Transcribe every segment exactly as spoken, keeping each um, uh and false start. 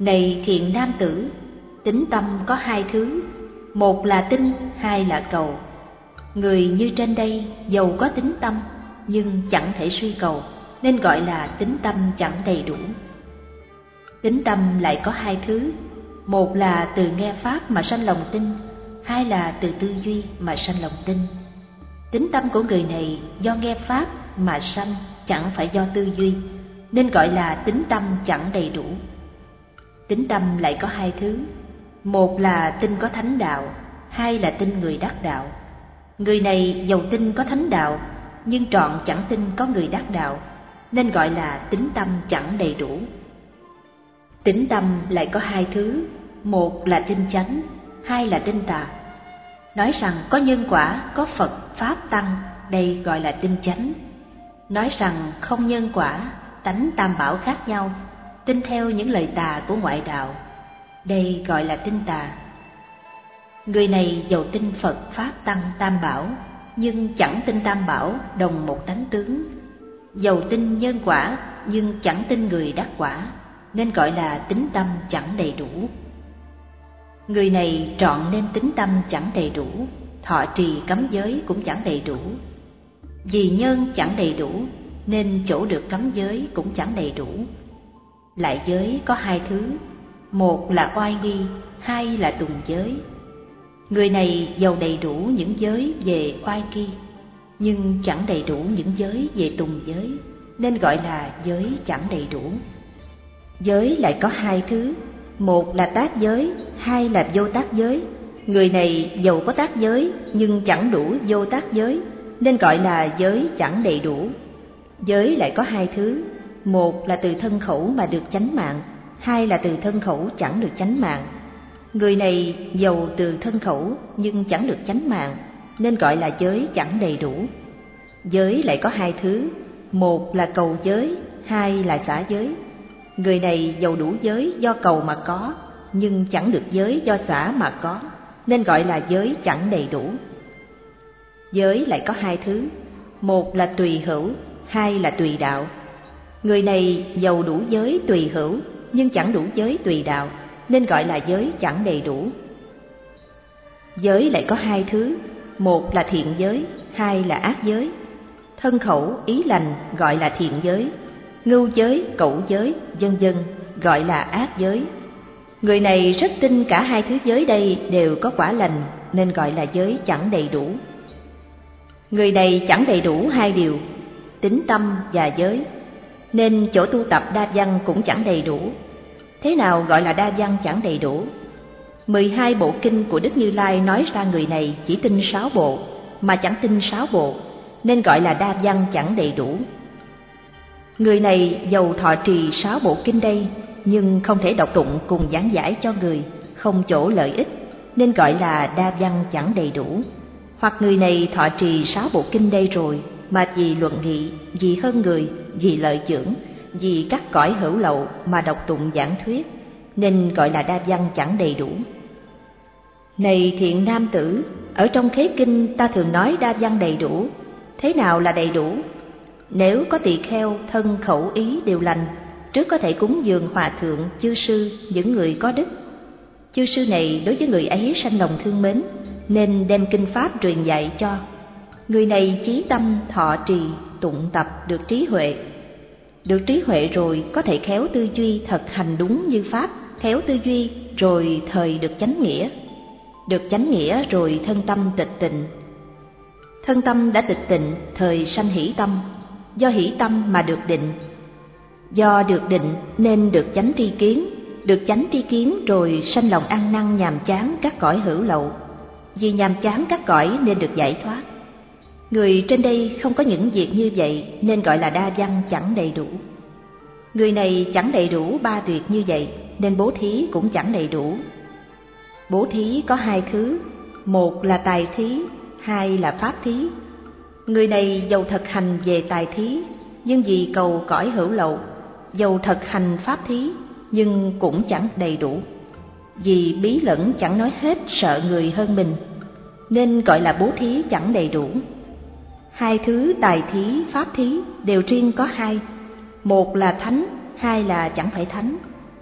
Này thiện nam tử, tính tâm có hai thứ, một là tinh, hai là cầu. Người như trên đây dầu có tính tâm nhưng chẳng thể suy cầu, nên gọi là tính tâm chẳng đầy đủ. Tính tâm lại có hai thứ, một là từ nghe pháp mà sanh lòng tin, hai là từ tư duy mà sanh lòng tin. Tính tâm của người này do nghe pháp mà sanh, chẳng phải do tư duy, nên gọi là tính tâm chẳng đầy đủ. Tính tâm lại có hai thứ, một là tin có thánh đạo, hai là tin người đắc đạo. Người này dầu tin có thánh đạo nhưng trọn chẳng tin có người đắc đạo, nên gọi là tính tâm chẳng đầy đủ. Tính tâm lại có hai thứ, một là tin chánh, hai là tin tà. Nói rằng có nhân quả, có Phật, Pháp, Tăng, đây gọi là tin chánh. Nói rằng không nhân quả, tánh tam bảo khác nhau, tin theo những lời tà của ngoại đạo, đây gọi là tin tà. Người này dầu tin Phật, Pháp, Tăng, tam bảo, nhưng chẳng tin tam bảo đồng một tánh tướng. Dầu tin nhân quả, nhưng chẳng tin người đắc quả, nên gọi là tính tâm chẳng đầy đủ. Người này trọn nên tính tâm chẳng đầy đủ, thọ trì cấm giới cũng chẳng đầy đủ. Vì nhân chẳng đầy đủ, nên chỗ được cấm giới cũng chẳng đầy đủ. Lại giới có hai thứ, một là oai nghi, hai là tùng giới. Người này giàu đầy đủ những giới về oai nghi, nhưng chẳng đầy đủ những giới về tùng giới, nên gọi là giới chẳng đầy đủ. Giới lại có hai thứ, một là tác giới, hai là vô tác giới. Người này giàu có tác giới nhưng chẳng đủ vô tác giới, nên gọi là giới chẳng đầy đủ. Giới lại có hai thứ, một là từ thân khẩu mà được chánh mạng, hai là từ thân khẩu chẳng được chánh mạng. Người này giàu từ thân khẩu nhưng chẳng được chánh mạng, nên gọi là giới chẳng đầy đủ. Giới lại có hai thứ, một là cầu giới, hai là xả giới. Người này giàu đủ giới do cầu mà có, nhưng chẳng được giới do xả mà có, nên gọi là giới chẳng đầy đủ. Giới lại có hai thứ, một là tùy hữu, hai là tùy đạo. Người này giàu đủ giới tùy hữu, nhưng chẳng đủ giới tùy đạo, nên gọi là giới chẳng đầy đủ. Giới lại có hai thứ, một là thiện giới, hai là ác giới. Thân khẩu ý lành gọi là thiện giới, ngưu giới, cẩu giới, vân vân gọi là ác giới. Người này rất tin cả hai thứ giới đây đều có quả lành, nên gọi là giới chẳng đầy đủ. Người này chẳng đầy đủ hai điều, tính tâm và giới, nên chỗ tu tập đa văn cũng chẳng đầy đủ. Thế nào gọi là đa văn chẳng đầy đủ? Mười hai bộ kinh của Đức Như Lai nói ra người này chỉ tin sáu bộ, mà chẳng tin sáu bộ, nên gọi là đa văn chẳng đầy đủ. Người này giàu thọ trì sáu bộ kinh đây, nhưng không thể đọc tụng cùng giảng giải cho người, không chỗ lợi ích, nên gọi là đa văn chẳng đầy đủ. Hoặc người này thọ trì sáu bộ kinh đây rồi, mà vì luận nghị, vì hơn người, vì lợi dưỡng, vì các cõi hữu lậu mà đọc tụng giảng thuyết, nên gọi là đa văn chẳng đầy đủ. Này thiện nam tử, ở trong khế kinh ta thường nói đa văn đầy đủ. Thế nào là đầy đủ? Nếu có tỳ kheo thân khẩu ý đều lành, trước có thể cúng dường hòa thượng, chư sư, những người có đức. Chư sư này đối với người ấy sanh lòng thương mến, nên đem kinh pháp truyền dạy cho. Người này chí tâm thọ trì tụng tập được trí huệ. Được trí huệ rồi có thể khéo tư duy thật hành đúng như pháp, khéo tư duy rồi thời được chánh nghĩa. Được chánh nghĩa rồi thân tâm tịch tịnh. Thân tâm đã tịch tịnh thời sanh hỷ tâm, do hỷ tâm mà được định. Do được định nên được chánh tri kiến, được chánh tri kiến rồi sanh lòng ăn năn nhàm chán các cõi hữu lậu. Vì nhàm chán các cõi nên được giải thoát. Người trên đây không có những việc như vậy, nên gọi là đa văn chẳng đầy đủ. Người này chẳng đầy đủ ba việc như vậy, nên bố thí cũng chẳng đầy đủ. Bố thí có hai thứ, một là tài thí, hai là pháp thí. Người này dầu thực hành về tài thí, nhưng vì cầu cõi hữu lậu, dầu thực hành pháp thí, nhưng cũng chẳng đầy đủ. Vì bí lẫn chẳng nói hết, sợ người hơn mình, nên gọi là bố thí chẳng đầy đủ. Hai thứ tài thí, pháp thí đều riêng có hai, một là thánh, hai là chẳng phải thánh.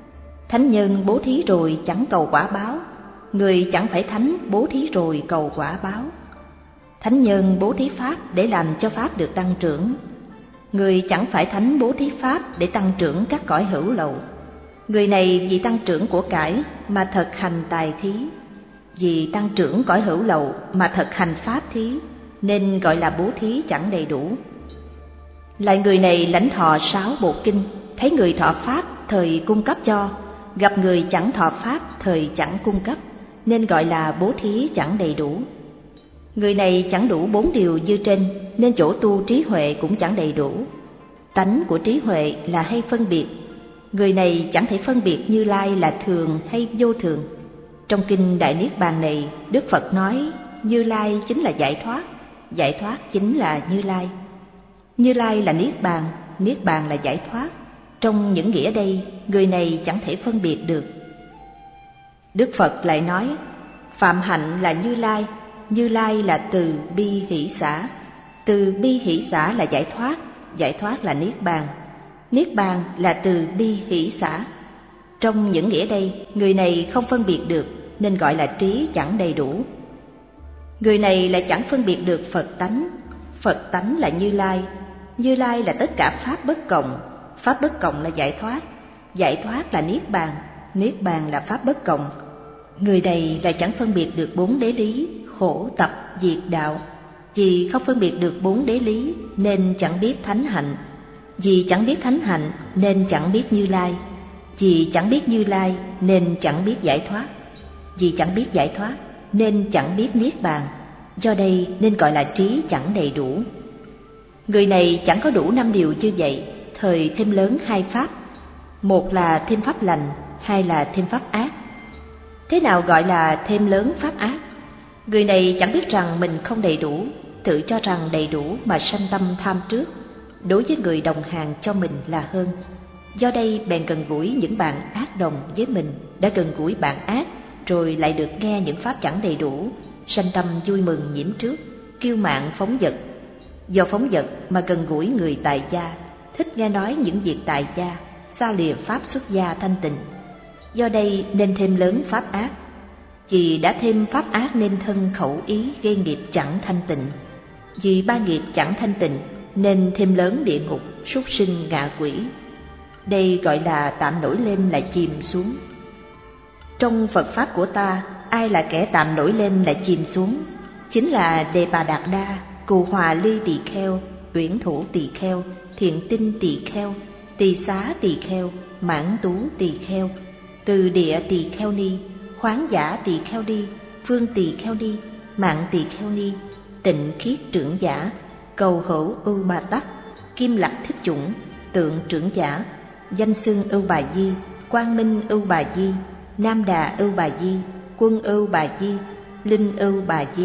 Thánh nhân bố thí rồi chẳng cầu quả báo, người chẳng phải thánh bố thí rồi cầu quả báo. Thánh nhân bố thí pháp để làm cho pháp được tăng trưởng, người chẳng phải thánh bố thí pháp để tăng trưởng các cõi hữu lậu. Người này vì tăng trưởng của cải mà thực hành tài thí, vì tăng trưởng cõi hữu lậu mà thực hành pháp thí, nên gọi là bố thí chẳng đầy đủ. Lại người này lãnh thọ sáu bộ kinh, thấy người thọ pháp thời cung cấp cho, gặp người chẳng thọ pháp thời chẳng cung cấp, nên gọi là bố thí chẳng đầy đủ. Người này chẳng đủ bốn điều như trên, nên chỗ tu trí huệ cũng chẳng đầy đủ. Tánh của trí huệ là hay phân biệt, người này chẳng thể phân biệt Như Lai là thường hay vô thường. Trong kinh Đại Niết Bàn này, Đức Phật nói Như Lai chính là giải thoát, giải thoát chính là Như Lai. Như Lai là Niết Bàn, Niết Bàn là giải thoát. Trong những nghĩa đây, người này chẳng thể phân biệt được. Đức Phật lại nói, phạm hạnh là Như Lai, Như Lai là từ bi hỷ xả, từ bi hỷ xả là giải thoát, giải thoát là Niết Bàn, Niết Bàn là từ bi hỷ xả. Trong những nghĩa đây, người này không phân biệt được, nên gọi là trí chẳng đầy đủ. Người này lại chẳng phân biệt được Phật tánh, Phật tánh là Như Lai, Như Lai là tất cả pháp bất cộng, pháp bất cộng là giải thoát, giải thoát là Niết Bàn, Niết Bàn là pháp bất cộng. Người này lại chẳng phân biệt được bốn đế lý, khổ tập diệt đạo. Vì không phân biệt được bốn đế lý nên chẳng biết thánh hạnh, vì chẳng biết thánh hạnh nên chẳng biết Như Lai, vì chẳng biết Như Lai nên chẳng biết giải thoát, vì chẳng biết giải thoát nên chẳng biết Niết Bàn. Do đây nên gọi là trí chẳng đầy đủ. Người này chẳng có đủ năm điều như vậy, thời thêm lớn hai pháp, một là thêm pháp lành, hai là thêm pháp ác. Thế nào gọi là thêm lớn pháp ác? Người này chẳng biết rằng mình không đầy đủ, tự cho rằng đầy đủ mà sanh tâm tham trước, đối với người đồng hàng cho mình là hơn. Do đây bèn gần gũi những bạn ác đồng với mình, đã gần gũi bạn ác, rồi lại được nghe những pháp chẳng đầy đủ, sanh tâm vui mừng nhiễm trước, kiêu mạn phóng dật. Do phóng dật mà gần gũi người tại gia, thích nghe nói những việc tại gia, xa lìa pháp xuất gia thanh tịnh. Do đây nên thêm lớn pháp ác. Vì đã thêm pháp ác nên thân khẩu ý gây nghiệp chẳng thanh tịnh. Vì ba nghiệp chẳng thanh tịnh nên thêm lớn địa ngục, súc sinh, ngạ quỷ. Đây gọi là tạm nổi lên lại chìm xuống. Trong Phật Pháp của ta, ai là kẻ tạm nổi lên lại chìm xuống? Chính là Đề Bà Đạt Đa, Cù Hòa Ly Tỳ Kheo, Uyển Thủ Tỳ Kheo, Thiện Tinh Tỳ Kheo, Tỳ Xá Tỳ Kheo, Mãn Tú Tỳ Kheo, Từ Địa Tỳ Kheo Ni, Khoáng Giả Tỳ Kheo Ni, Phương Tỳ Kheo Ni, Mạng Tỳ Kheo Ni, Tịnh Khiết Trưởng Giả, Cầu Hữu Ưu Bà Tắc, Kim Lạc Thích Chủng, Tượng Trưởng Giả, Danh Xưng Ưu Bà Di, Quang Minh Ưu Bà Di, Nam Đà Ưu Bà Di, Quân Ưu Bà Di, Linh Ưu Bà Di.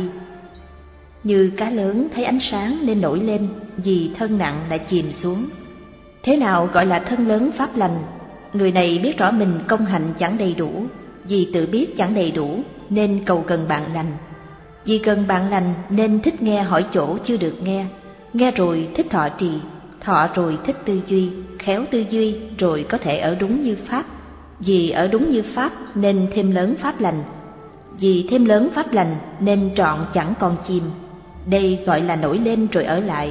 Như cá lớn thấy ánh sáng nên nổi lên, vì thân nặng lại chìm xuống. Thế nào gọi là thân lớn pháp lành? Người này biết rõ mình công hạnh chẳng đầy đủ, vì tự biết chẳng đầy đủ nên cầu gần bạn lành. Vì cần bạn lành nên thích nghe hỏi chỗ chưa được nghe, nghe rồi thích thọ trì, thọ rồi thích tư duy, khéo tư duy rồi có thể ở đúng như pháp. Vì ở đúng như pháp nên thêm lớn pháp lành, vì thêm lớn pháp lành nên trọn chẳng còn chìm. Đây gọi là nổi lên rồi ở lại.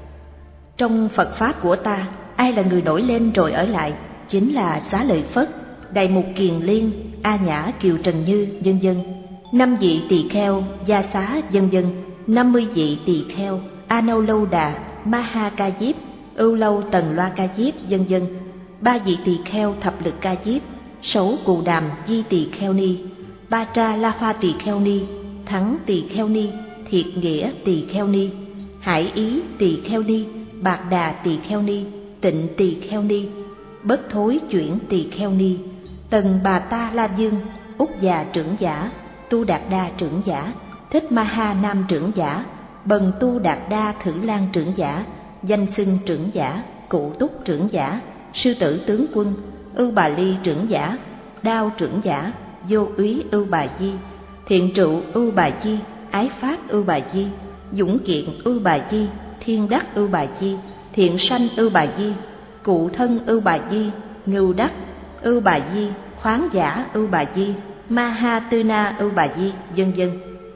Trong Phật Pháp của ta, ai là người nổi lên rồi ở lại? Chính là Xá Lợi Phất, Đại Mục Kiền Liên, A Nhã Kiều Trần Như, vân vân. Năm vị tỳ kheo, Gia Xá, vân vân. Năm mươi vị tỳ kheo, A Nâu Lâu Đà, Ma Ha Ca Diếp, Ưu Lâu Tần Loa Ca Diếp, vân vân. Ba vị tỳ kheo Thập Lực Ca Diếp, Sấu Cù Đàm Di Tỳ Kheo Ni, Ba Tra La Hoa Tỳ Kheo Ni, Thắng Tỳ Kheo Ni, Thiệt Nghĩa Tỳ Kheo Ni, Hải Ý Tỳ Kheo Ni, Bạc Đà Tỳ Kheo Ni, Tịnh Tỳ Kheo Ni, Bất Thối Chuyển Tỳ Kheo Ni, Tần Bà Ta La Dương, Úc Già Trưởng Giả, Tu Đạt Đa Trưởng Giả, Thích Ma Ha Nam Trưởng Giả, Bần Tu Đạt Đa Thử Lan Trưởng Giả, Danh Xưng Trưởng Giả, Cụ Túc Trưởng Giả, Sư Tử Tướng Quân, Ưu Bà Ly Trưởng Giả, Đao Trưởng Giả, Vô Úy Ưu Bà Di, Thiện Trụ Ưu Bà Di, Ái Phát Ưu Bà Di, Dũng Kiện Ưu Bà Di, Thiên Đắc Ưu Bà Di, Thiện Sanh Ưu Bà Di, Cụ Thân Ưu Bà Di, Ngưu Đắc Ưu Bà Di, khoáng giả ưu bà di, Mahatuna ưu bà di, vân vân.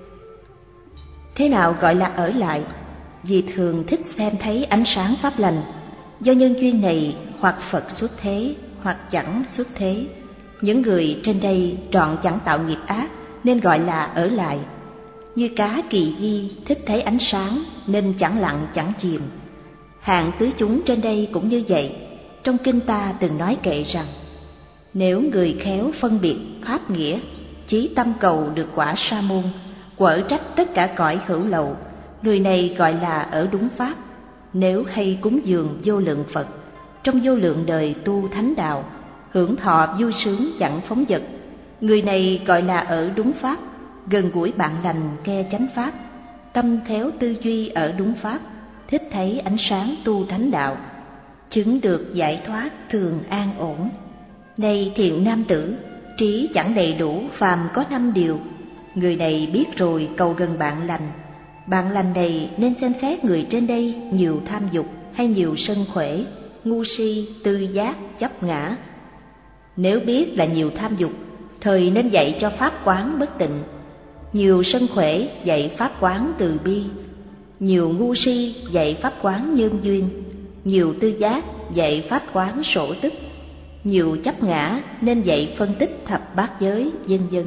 Thế nào gọi là ở lại? Vì thường thích xem thấy ánh sáng pháp lành. Do nhân duyên này, hoặc Phật xuất thế, hoặc chẳng xuất thế. Những người trên đây trọn chẳng tạo nghiệp ác, nên gọi là ở lại. Như cá Kỳ Di thích thấy ánh sáng, nên chẳng lặng chẳng chìm. Hạng tứ chúng trên đây cũng như vậy. Trong kinh ta từng nói kệ rằng, nếu người khéo phân biệt pháp nghĩa, chí tâm cầu được quả sa môn, quở trách tất cả cõi hữu lậu, người này gọi là ở đúng pháp. Nếu hay cúng dường vô lượng Phật, trong vô lượng đời tu thánh đạo, hưởng thọ vui sướng chẳng phóng dật, người này gọi là ở đúng pháp. Gần gũi bạn lành nghe chánh pháp, tâm khéo tư duy ở đúng pháp, thích thấy ánh sáng tu thánh đạo, chứng được giải thoát thường an ổn. Này thiện nam tử, trí chẳng đầy đủ phàm có năm điều. Người này biết rồi cầu gần bạn lành. Bạn lành này nên xem xét người trên đây nhiều tham dục hay nhiều sân khỏe, ngu si, tư giác, chấp ngã. Nếu biết là nhiều tham dục, thời nên dạy cho pháp quán bất tịnh. Nhiều sân khỏe dạy pháp quán từ bi. Nhiều ngu si dạy pháp quán nhân duyên. Nhiều tư giác dạy pháp quán sổ tức. Nhiều chấp ngã nên dạy phân tích thập bát giới, vân vân.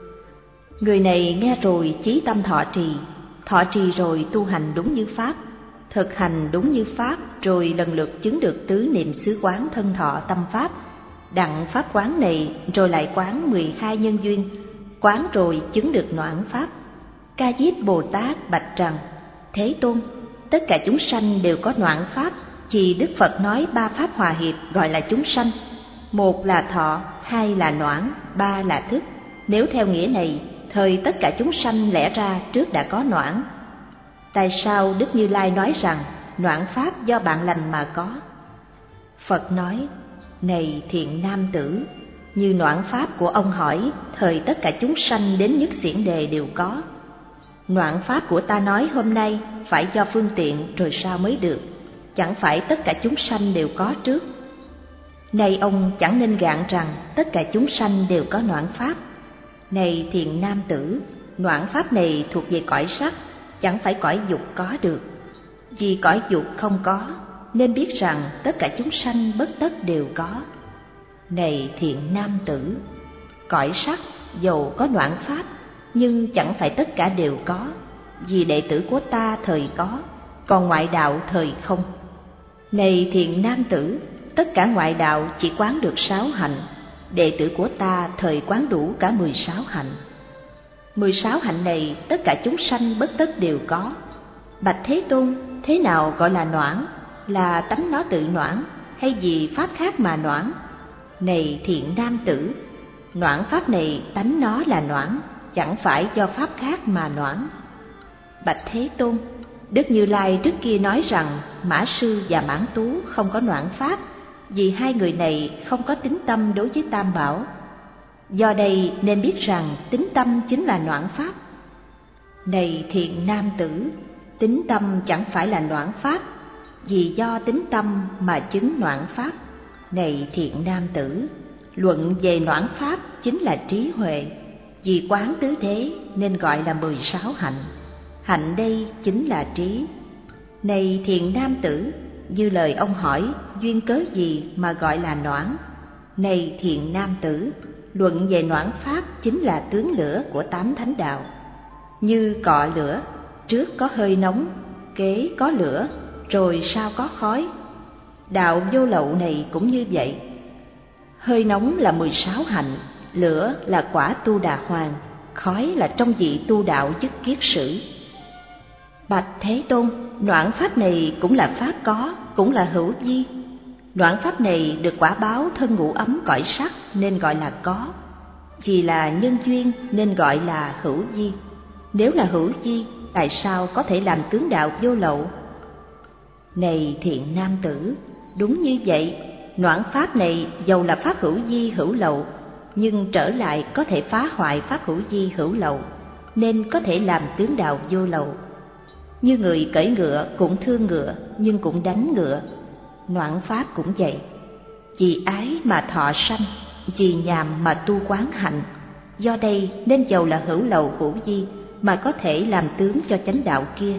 Người này nghe rồi chí tâm thọ trì, thọ trì rồi tu hành đúng như pháp, thực hành đúng như pháp, rồi lần lượt chứng được tứ niệm xứ quán thân thọ tâm pháp. Đặng pháp quán này rồi lại quán mười hai nhân duyên, quán rồi chứng được noãn pháp. Ca Diếp Bồ Tát bạch rằng, Thế Tôn, tất cả chúng sanh đều có noãn pháp, vì Đức Phật nói ba pháp hòa hiệp gọi là chúng sanh. Một là thọ, hai là noãn, ba là thức. Nếu theo nghĩa này, thời tất cả chúng sanh lẽ ra trước đã có noãn. Tại sao Đức Như Lai nói rằng noãn pháp do bạn lành mà có? Phật nói, này thiện nam tử, như noãn pháp của ông hỏi, thời tất cả chúng sanh đến nhất xiển đề đều có. Noãn pháp của ta nói hôm nay phải do phương tiện rồi sao mới được, chẳng phải tất cả chúng sanh đều có trước. Này ông chẳng nên gạn rằng tất cả chúng sanh đều có noãn pháp. Này thiện nam tử, noãn pháp này thuộc về cõi sắc, chẳng phải cõi dục có được. Vì cõi dục không có, nên biết rằng tất cả chúng sanh bất tất đều có. Này thiện nam tử, cõi sắc dầu có noãn pháp, nhưng chẳng phải tất cả đều có. Vì đệ tử của ta thời có, còn ngoại đạo thời không. Này thiện nam tử, tất cả ngoại đạo chỉ quán được sáu hạnh, đệ tử của ta thời quán đủ cả mười sáu hạnh. Mười sáu hạnh này tất cả chúng sanh bất tất đều có. Bạch Thế Tôn, thế nào gọi là noãn? Là tánh nó tự noãn, hay vì pháp khác mà noãn? Này thiện nam tử, noãn pháp này tánh nó là noãn, chẳng phải do pháp khác mà noãn. Bạch Thế Tôn, Đức Như Lai trước kia nói rằng Mã Sư và Mãn Tú không có noãn pháp, vì hai người này không có tín tâm đối với Tam Bảo. Do đây nên biết rằng tín tâm chính là noãn pháp. Này thiện nam tử, tín tâm chẳng phải là noãn pháp, vì do tín tâm mà chứng noãn pháp. Này thiện nam tử, luận về noãn pháp chính là trí huệ, vì quán tứ thế nên gọi là mười sáu hạnh. Hạnh đây chính là trí. Này thiện nam tử, như lời ông hỏi, duyên cớ gì mà gọi là noãn? Này thiện nam tử, luận về noãn pháp chính là tướng lửa của tám thánh đạo. Như cọ lửa, trước có hơi nóng, kế có lửa, rồi sau có khói. Đạo vô lậu này cũng như vậy. Hơi nóng là mười sáu hạnh, lửa là quả tu đà hoàng, khói là trong vị tu đạo dứt kiết sử. Bạch Thế Tôn, noãn pháp này cũng là pháp có, cũng là hữu vi. Noãn pháp này được quả báo thân ngũ ấm cõi sắc nên gọi là có. Vì là nhân duyên nên gọi là hữu vi. Nếu là hữu vi, tại sao có thể làm tướng đạo vô lậu? Này thiện nam tử, đúng như vậy, noãn pháp này dầu là pháp hữu vi hữu lậu, nhưng trở lại có thể phá hoại pháp hữu vi hữu lậu, nên có thể làm tướng đạo vô lậu. Như người cưỡi ngựa cũng thương ngựa nhưng cũng đánh ngựa, noãn pháp cũng vậy. Vì ái mà thọ sanh, vì nhàm mà tu quán hạnh. Do đây nên dầu là hữu lậu hữu vi mà có thể làm tướng cho chánh đạo kia.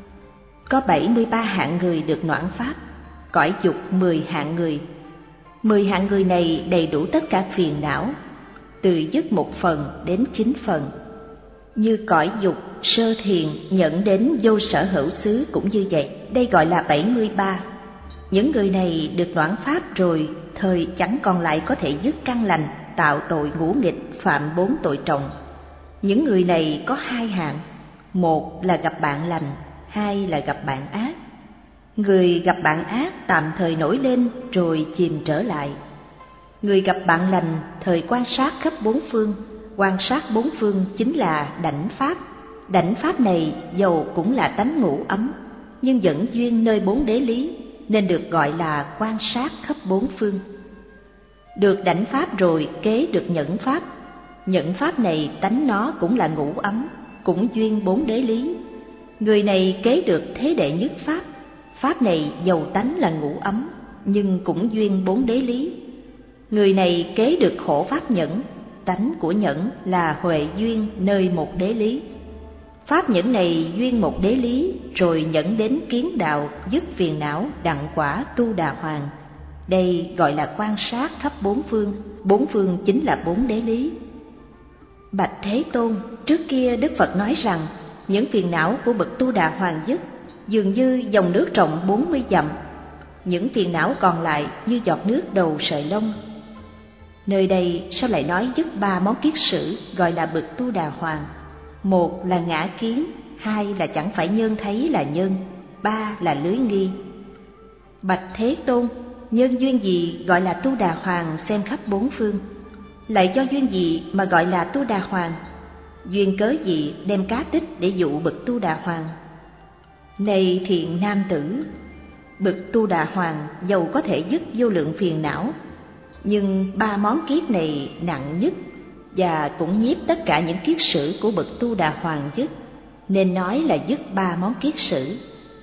Có bảy mươi ba hạng người được noãn pháp, cõi dục mười hạng người. Mười hạng người này đầy đủ tất cả phiền não, từ dứt một phần đến chín phần. Như cõi dục sơ thiền nhận đến vô sở hữu xứ cũng như vậy, đây gọi là bảy mươi ba. Những người này được noãn pháp rồi, thời chẳng còn lại có thể dứt căn lành, tạo tội ngũ nghịch, phạm bốn tội trọng. Những người này có hai hạng, một là gặp bạn lành, hai là gặp bạn ác. Người gặp bạn ác tạm thời nổi lên rồi chìm trở lại. Người gặp bạn lành thời quan sát khắp bốn phương, quan sát bốn phương chính là đảnh pháp. Đảnh pháp này dầu cũng là tánh ngũ ấm, nhưng vẫn duyên nơi bốn đế lý, nên được gọi là quan sát khắp bốn phương. Được đảnh pháp rồi kế được nhẫn pháp. Nhẫn pháp này tánh nó cũng là ngũ ấm, cũng duyên bốn đế lý. Người này kế được thế đệ nhất pháp. Pháp này dầu tánh là ngũ ấm, nhưng cũng duyên bốn đế lý. Người này kế được khổ pháp nhẫn. Tánh của nhẫn là huệ duyên nơi một đế lý. Pháp nhẫn này duyên một đế lý, rồi nhẫn đến kiến đạo, dứt phiền não, đặng quả tu đà hoàng. Đây gọi là quan sát khắp bốn phương, bốn phương chính là bốn đế lý. Bạch Thế Tôn, trước kia Đức Phật nói rằng những phiền não của bậc tu đà hoàng dứt, dường như dòng nước rộng bốn mươi dặm. Những phiền não còn lại như giọt nước đầu sợi lông. Nơi đây sao lại nói dứt ba món kiết sử gọi là bậc tu đà hoàng? Một là ngã kiến, hai là chẳng phải nhân thấy là nhân, ba là lưới nghi. Bạch Thế Tôn, nhân duyên gì gọi là tu đà hoàng xem khắp bốn phương? Lại do duyên gì mà gọi là tu đà hoàng? Duyên cớ gì đem cá tích để dụ bậc tu đà hoàng? Này thiện nam tử, bậc tu đà hoàng dầu có thể dứt vô lượng phiền não, nhưng ba món kiết này nặng nhất và cũng nhiếp tất cả những kiết sử của bậc tu đà hoàng dứt, nên nói là dứt ba món kiết sử.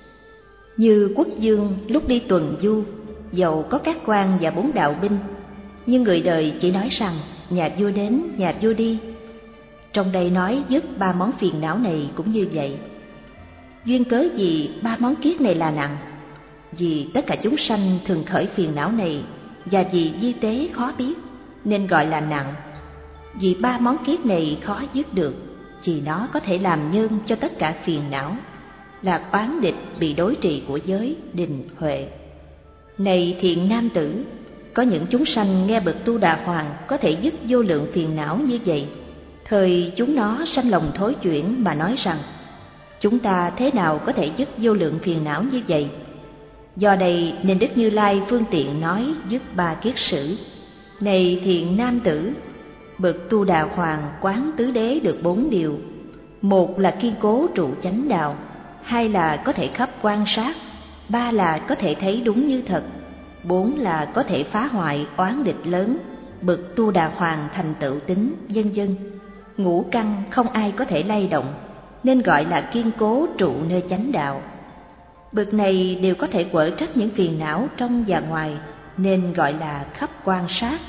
Như quốc vương lúc đi tuần du, dầu có các quan và bốn đạo binh, nhưng người đời chỉ nói rằng nhà vua đến, nhà vua đi. Trong đây nói dứt ba món phiền não này cũng như vậy. Duyên cớ gì ba món kiết này là nặng? Vì tất cả chúng sanh thường khởi phiền não này, và vì di tế khó biết nên gọi là nặng. Vì ba món kiết này khó dứt được, vì nó có thể làm nhân cho tất cả phiền não, là oán địch bị đối trị của giới, đình, huệ. Này thiện nam tử, có những chúng sanh nghe bậc tu đà hoàng có thể dứt vô lượng phiền não như vậy, thời chúng nó sanh lòng thối chuyển mà nói rằng chúng ta thế nào có thể dứt vô lượng phiền não như vậy? Do đây nên Đức Như Lai phương tiện nói dứt ba kiết sử. Này thiện nam tử, bậc tu đà hoàng quán tứ đế được bốn điều. Một là kiên cố trụ chánh đạo, hai là có thể khắp quan sát, ba là có thể thấy đúng như thật, bốn là có thể phá hoại oán địch lớn, bậc tu đà hoàng thành tựu tính, vân vân. Ngũ căn không ai có thể lay động, nên gọi là kiên cố trụ nơi chánh đạo. Bậc này đều có thể quở trách những phiền não trong và ngoài, nên gọi là khắp quan sát.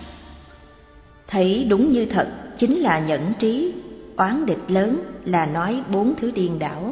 Thấy đúng như thật chính là nhẫn trí, oán địch lớn là nói bốn thứ điên đảo.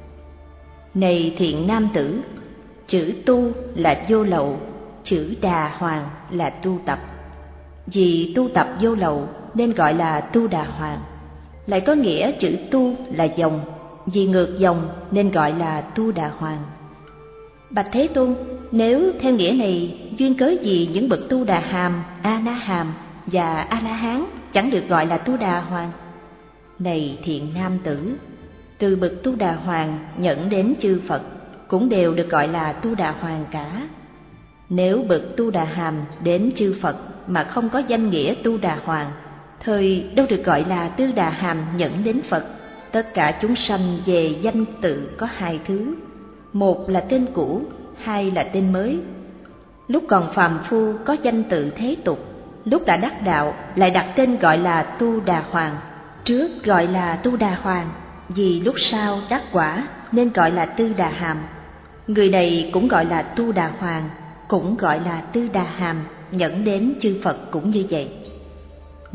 Này thiện nam tử, chữ tu là vô lậu, chữ đà hoàng là tu tập. Vì tu tập vô lậu nên gọi là tu đà hoàng. Lại có nghĩa chữ tu là dòng, vì ngược dòng nên gọi là tu đà hoàng. Bạch Thế Tôn, nếu theo nghĩa này, duyên cớ gì những bậc tu đà hàm, a na hàm và a la hán chẳng được gọi là tu đà hoàng? Này thiện nam tử, từ bậc tu đà hoàng nhẫn đến chư Phật cũng đều được gọi là tu đà hoàng cả. Nếu bậc tu đà hàm đến chư Phật mà không có danh nghĩa tu đà hoàng, thời đâu được gọi là tư đà hàm nhẫn đến Phật. Tất cả chúng sanh về danh tự có hai thứ, một là tên cũ, hai là tên mới. Lúc còn phàm phu có danh tự thế tục, lúc đã đắc đạo lại đặt tên gọi là tu đà hoàng. Trước gọi là tu đà hoàng, vì lúc sau đắc quả nên gọi là tư đà hàm. Người này cũng gọi là tu đà hoàng, cũng gọi là tư đà hàm, nhẫn đến chư Phật cũng như vậy.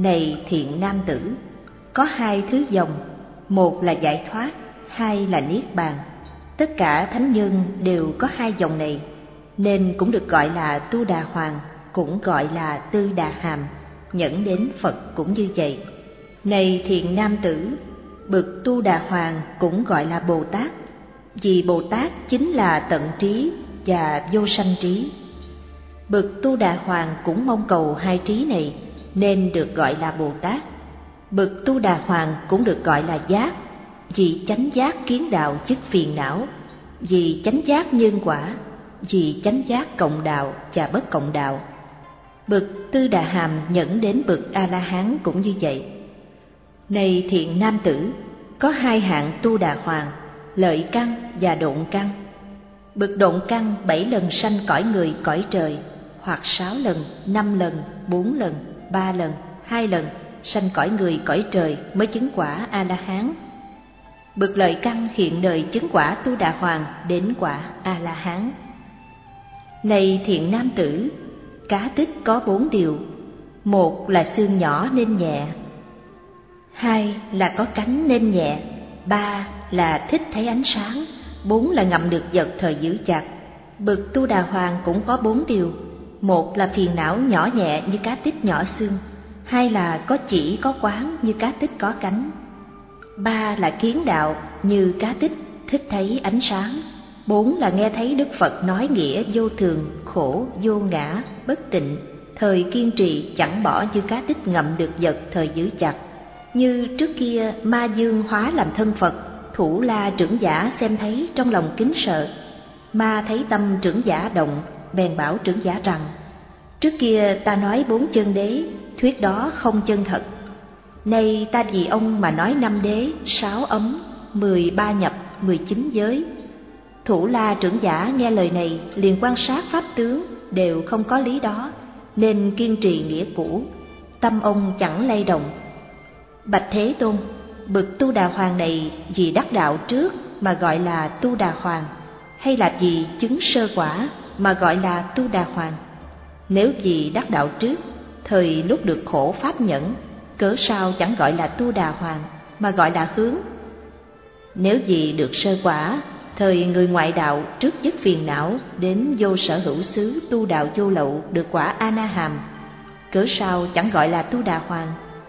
Này thiện nam tử, có hai thứ dòng, một là giải thoát, hai là niết bàn. Tất cả thánh nhân đều có hai dòng này, nên cũng được gọi là Tu Đà Hoàng, cũng gọi là Tư Đà Hàm. Nhẫn đến Phật cũng như vậy. Này thiện nam tử, bậc Tu Đà Hoàng cũng gọi là Bồ Tát, vì Bồ Tát chính là tận trí và vô sanh trí. Bậc Tu Đà Hoàng cũng mong cầu hai trí này, nên được gọi là Bồ Tát. Bậc Tu Đà Hoàng cũng được gọi là giác, vì chánh giác kiến đạo chức phiền não, vì chánh giác nhân quả, vì chánh giác cộng đạo và bất cộng đạo. Bậc Tư Đà Hàm nhẫn đến bậc A-la-hán cũng như vậy. Này thiện nam tử, có hai hạng Tu Đà Hoàng, lợi căn và độn căn. Bậc độn căn bảy lần sanh cõi người cõi trời, hoặc sáu lần, năm lần, bốn lần, ba lần, hai lần sanh cõi người cõi trời mới chứng quả A-la-hán. Bậc lợi căn hiện đời chứng quả Tu Đà Hoàng đến quả A-la-hán. Này thiện nam tử, cá tích có bốn điều: một là xương nhỏ nên nhẹ, hai là có cánh nên nhẹ, ba là thích thấy ánh sáng, bốn là ngậm được vật thời giữ chặt. Bậc Tu Đà Hoàng cũng có bốn điều: một là phiền não nhỏ nhẹ như cá tích nhỏ xương, hai là có chỉ có quán như cá tích có cánh, ba là kiến đạo như cá tích thích thấy ánh sáng, bốn là nghe thấy Đức Phật nói nghĩa vô thường, khổ, vô ngã, bất tịnh, thời kiên trì chẳng bỏ như cá tích ngậm được vật thời giữ chặt. Như trước kia Ma Dương hóa làm thân Phật, Thủ La trưởng giả xem thấy trong lòng kính sợ. Ma thấy tâm trưởng giả động, bèn bảo trưởng giả rằng: trước kia ta nói bốn chân đế, thuyết đó không chân thật. Nay ta vì ông mà nói năm đế, sáu ấm, mười ba nhập, mười chín giới. Thủ La trưởng giả nghe lời này liền quan sát pháp tướng đều không có lý đó, nên kiên trì nghĩa cũ, tâm ông chẳng lay động. Bạch Thế Tôn, bậc Tu Đà Hoàng này vì đắc đạo trước mà gọi là Tu Đà Hoàng, hay là vì chứng sơ quả mà gọi là Tu Đà Hoàng? Nếu vì đắc đạo trước, thời lúc được khổ pháp nhẫn, cớ sao chẳng gọi là Tu Đà Hoàng mà gọi là hướng? Nếu vì được sơ quả, thời người ngoại đạo trước dứt phiền não đến vô sở hữu xứ tu đạo vô lậu được quả A-na-hàm, cớ sao chẳng gọi là Tu Đà Hoàng?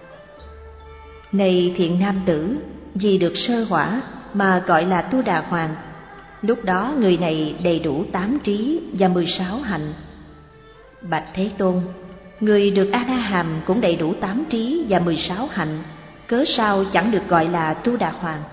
Này thiện nam tử, vì được sơ quả mà gọi là Tu Đà Hoàng, lúc đó người này đầy đủ tám trí và mười sáu hạnh. Bạch Thế Tôn, người được A-na-hàm cũng đầy đủ tám trí và mười sáu hạnh, cớ sao chẳng được gọi là Tu Đà Hoàng?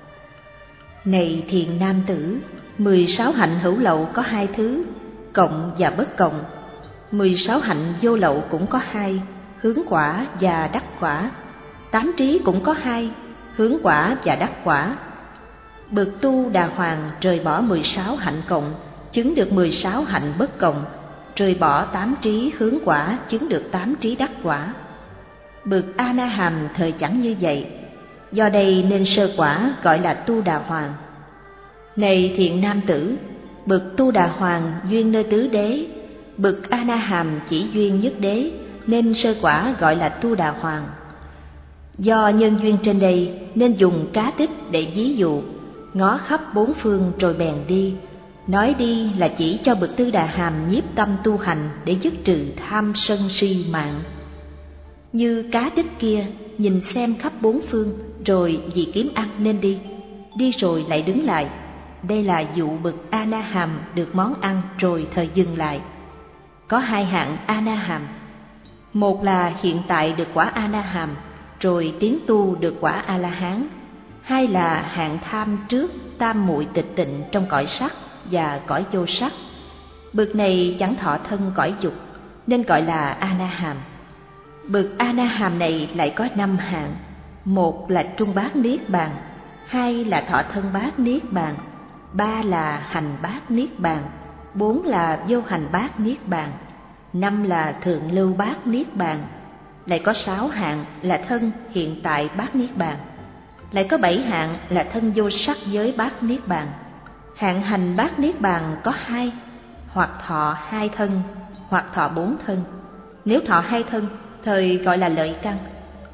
Này thiện nam tử, mười sáu hạnh hữu lậu có hai thứ, cộng và bất cộng. Mười sáu hạnh vô lậu cũng có hai, hướng quả và đắc quả. Tám trí cũng có hai, hướng quả và đắc quả. Bậc Tu Đà Hoàng rời bỏ mười sáu hạnh cộng, chứng được mười sáu hạnh bất cộng, rời bỏ tám trí hướng quả, chứng được tám trí đắc quả. Bậc A-na-hàm thời chẳng như vậy, do đây nên sơ quả gọi là Tu Đà Hoàng. Này thiện nam tử, bậc Tu Đà Hoàng duyên nơi tứ đế, bậc A-na-hàm chỉ duyên nhất đế, nên sơ quả gọi là Tu Đà Hoàng. Do nhân duyên trên đây nên dùng cá tích để ví dụ, ngó khắp bốn phương rồi bèn đi. Nói đi là chỉ cho bậc Tư Đà Hàm nhiếp tâm tu hành để dứt trừ tham sân si mạng. Như cá tích kia nhìn xem khắp bốn phương, rồi vì kiếm ăn nên đi, đi rồi lại đứng lại. Đây là dụ bậc A-na-hàm được món ăn rồi thời dừng lại. Có hai hạng A-na-hàm, một là hiện tại được quả A-na-hàm, rồi tiến tu được quả A-la-hán. Hai là hạng tham trước tam muội tịch tịnh trong cõi sắc và cõi vô sắc. Bậc này chẳng thọ thân cõi dục, nên gọi là A-na-hàm. Bậc A-na-hàm này lại có năm hạng: một là trung bát niết bàn, hai là thọ thân bát niết bàn, ba là hành bát niết bàn, bốn là vô hành bát niết bàn, năm là thượng lưu bát niết bàn. Lại có sáu hạng là thân hiện tại bát niết bàn. Lại có bảy hạng là thân vô sắc giới bát niết bàn. Hạng hành bát niết bàn có hai, hoặc thọ hai thân, hoặc thọ bốn thân. Nếu thọ hai thân, thời gọi là lợi căn,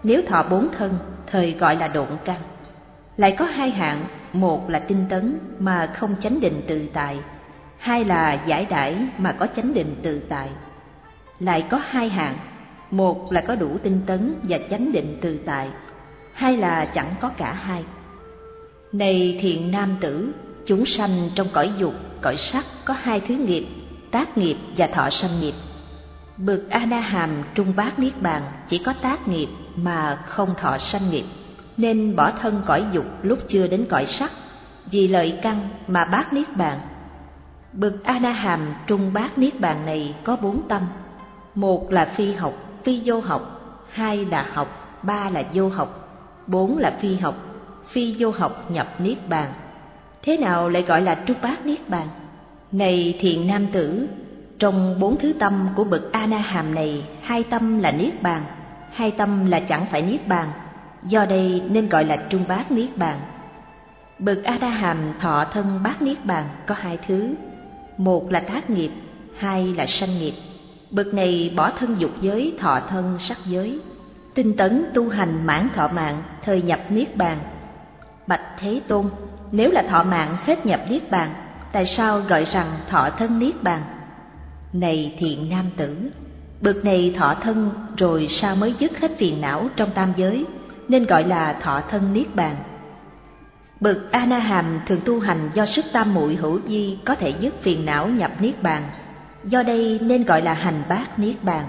Nếu thọ bốn thân, thời gọi là độn căn. Lại có hai hạng, một là tinh tấn mà không chánh định tự tại, hai là giải đãi mà có chánh định tự tại. Lại có hai hạng, một là có đủ tinh tấn và chánh định tự tại, hai là chẳng có cả hai. Này thiện nam tử, chúng sanh trong cõi dục, cõi sắc có hai thứ nghiệp, tác nghiệp và thọ sanh nghiệp. Bậc A Na Hàm trung bát niết bàn chỉ có tác nghiệp mà không thọ sanh nghiệp, nên bỏ thân cõi dục lúc chưa đến cõi sắc, vì lợi căn mà bát niết bàn. Bậc A Na Hàm trung bát niết bàn này có bốn tâm: một là phi học, phi vô học; hai là học; ba là vô học; bốn là phi học, phi vô học nhập niết bàn. Thế nào lại gọi là trung bát niết bàn? Này thiện nam tử, trong bốn thứ tâm của bậc A Na Hàm này, hai tâm là niết bàn, hai tâm là chẳng phải niết bàn, do đây nên gọi là trung bát niết bàn. Bậc A Na Hàm thọ thân bát niết bàn có hai thứ: một là tác nghiệp, hai là sanh nghiệp. Bậc này bỏ thân dục giới, thọ thân sắc giới, tinh tấn tu hành mãn thọ mạng, thời nhập niết bàn. Bạch Thế Tôn, nếu là thọ mạng hết nhập niết bàn, tại sao gọi rằng thọ thân niết bàn? Này thiện nam tử, bậc này thọ thân rồi sao mới dứt hết phiền não trong tam giới, nên gọi là thọ thân niết bàn. Bậc A Na Hàm thường tu hành do sức tam muội hữu vi có thể dứt phiền não nhập niết bàn, do đây nên gọi là hành bát niết bàn.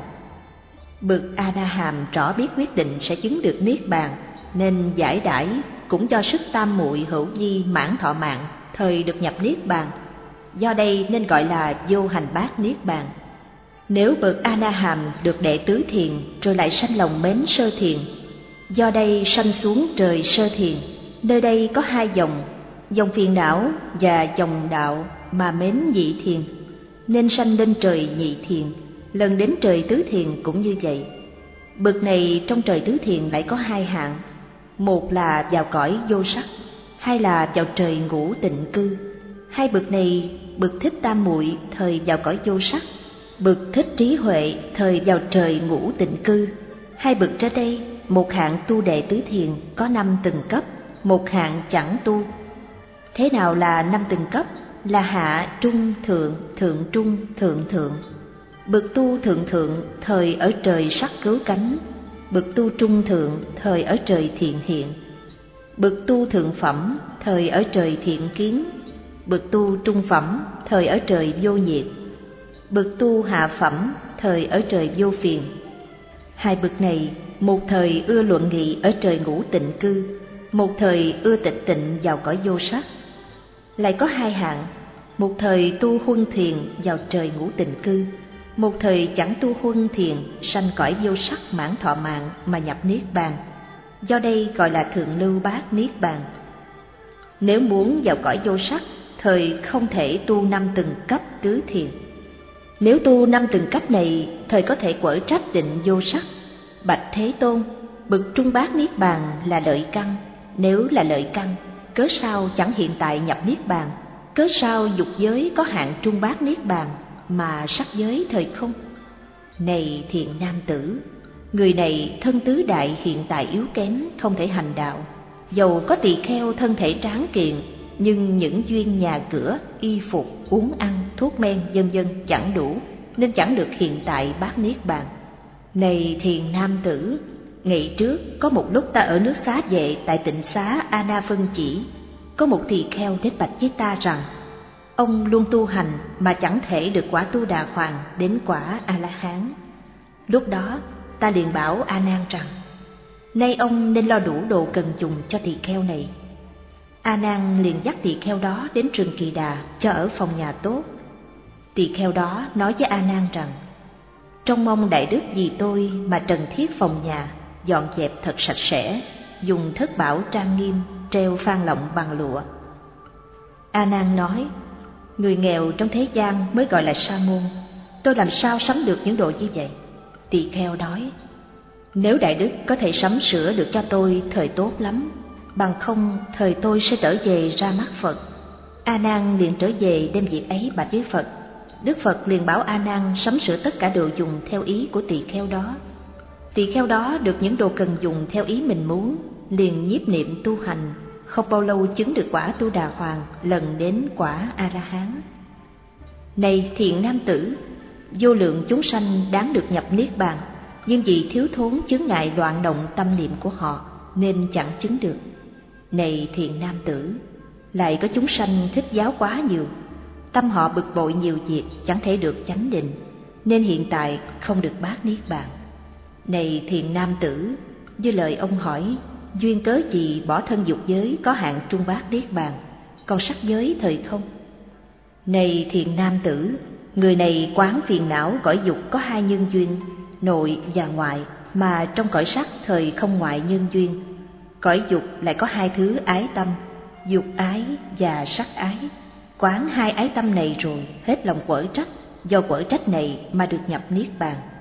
Bậc A Na Hàm rõ biết quyết định sẽ chứng được niết bàn, nên giải đãi cũng do sức tam muội hữu vi mãn thọ mạng, thời được nhập niết bàn, do đây nên gọi là vô hành bát niết bàn. Nếu bậc A Na Hàm được đệ tứ thiền rồi lại sanh lòng mến sơ thiền, do đây sanh xuống trời sơ thiền. Nơi đây có hai dòng, dòng phiền não và dòng đạo mà mến nhị thiền, nên sanh lên trời nhị thiền. Lần đến trời tứ thiền cũng như vậy. Bậc này trong trời tứ thiền lại có hai hạng: một là vào cõi vô sắc, hai là vào trời ngũ tịnh cư. Hai bậc này, bậc thích tam muội thời vào cõi vô sắc, bậc thích trí huệ thời vào trời ngũ tịnh cư. Hai bậc trên đây, một hạng tu đệ tứ thiền có năm từng cấp, một hạng chẳng tu. Thế nào là năm từng cấp? Là hạ, trung, thượng, thượng trung, thượng thượng. Bậc tu thượng thượng thời ở trời sắc cứu cánh, bậc tu trung thượng thời ở trời thiện hiện, bậc tu thượng phẩm thời ở trời thiện kiến, bậc tu trung phẩm thời ở trời vô nhiệt, bậc tu hạ phẩm thời ở trời vô phiền. Hai bậc này, một thời ưa luận nghị ở trời ngũ tịnh cư, một thời ưa tịch tịnh vào cõi vô sắc. Lại có hai hạng: một thời tu huân thiền vào trời ngũ tịnh cư, một thời chẳng tu huân thiền, sanh cõi vô sắc mãn thọ mạng mà nhập niết bàn, do đây gọi là thượng lưu bát niết bàn. Nếu muốn vào cõi vô sắc, thời không thể tu năm từng cấp tứ thiền. Nếu tu năm từng cấp này, thời có thể quở trách định vô sắc. Bạch Thế Tôn, bậc trung bát niết bàn là lợi căn. Nếu là lợi căn, cớ sao chẳng hiện tại nhập niết bàn? Cớ sao dục giới có hạng trung bát niết bàn mà sắc giới thời không? Này thiện nam tử, người này thân tứ đại hiện tại yếu kém, không thể hành đạo. Dầu có tỳ kheo thân thể tráng kiện, nhưng những duyên nhà cửa, y phục, uống ăn, thuốc men vân vân chẳng đủ, nên chẳng được hiện tại bát niết bàn. Này thiện nam tử, ngày trước có một lúc ta ở nước Xá Vệ tại tịnh xá A Na Phân Chỉ, có một tỳ kheo đến bạch với ta rằng ông luôn tu hành mà chẳng thể được quả Tu Đà Hoàng đến quả A La Hán. Lúc đó ta liền bảo A Nan rằng: nay ông nên lo đủ đồ cần dùng cho tỳ kheo này. A Nan liền dắt tỳ kheo đó đến rừng Kỳ Đà cho ở phòng nhà tốt. Tỳ kheo đó nói với A Nan rằng: trông mong đại đức vì tôi mà trần thiết phòng nhà, dọn dẹp thật sạch sẽ, dùng thất bảo trang nghiêm, treo phan lọng bằng lụa. A Nan nói: người nghèo trong thế gian mới gọi là sa môn, tôi làm sao sắm được những đồ như vậy? Tỳ kheo nói: nếu đại đức có thể sắm sửa được cho tôi thời tốt lắm, bằng không thời tôi sẽ trở về ra mắt Phật. A Nan liền trở về đem việc ấy bạch với Phật. Đức Phật liền bảo A Nan sắm sửa tất cả đồ dùng theo ý của tỳ kheo đó. Tỳ kheo đó được những đồ cần dùng theo ý mình muốn, liền nhiếp niệm tu hành, không bao lâu chứng được quả Tu Đà Hoàng, lần đến quả A-la-hán. Này thiện nam tử, vô lượng chúng sanh đáng được nhập niết bàn, nhưng vì thiếu thốn chướng ngại loạn động tâm niệm của họ nên chẳng chứng được. Này thiện nam tử, lại có chúng sanh thích giáo quá nhiều, tâm họ bực bội nhiều việc, chẳng thể được chánh định, nên hiện tại không được bát niết bàn. Này thiện nam tử, như lời ông hỏi, duyên cớ gì bỏ thân dục giới có hạn trung bát niết bàn, còn sắc giới thời không? Này thiện nam tử, người này quán phiền não cõi dục có hai nhân duyên, nội và ngoại, mà trong cõi sắc thời không ngoại nhân duyên. Cõi dục lại có hai thứ ái tâm, dục ái và sắc ái. Quán hai ái tâm này rồi, hết lòng quở trách, do quở trách này mà được nhập niết bàn.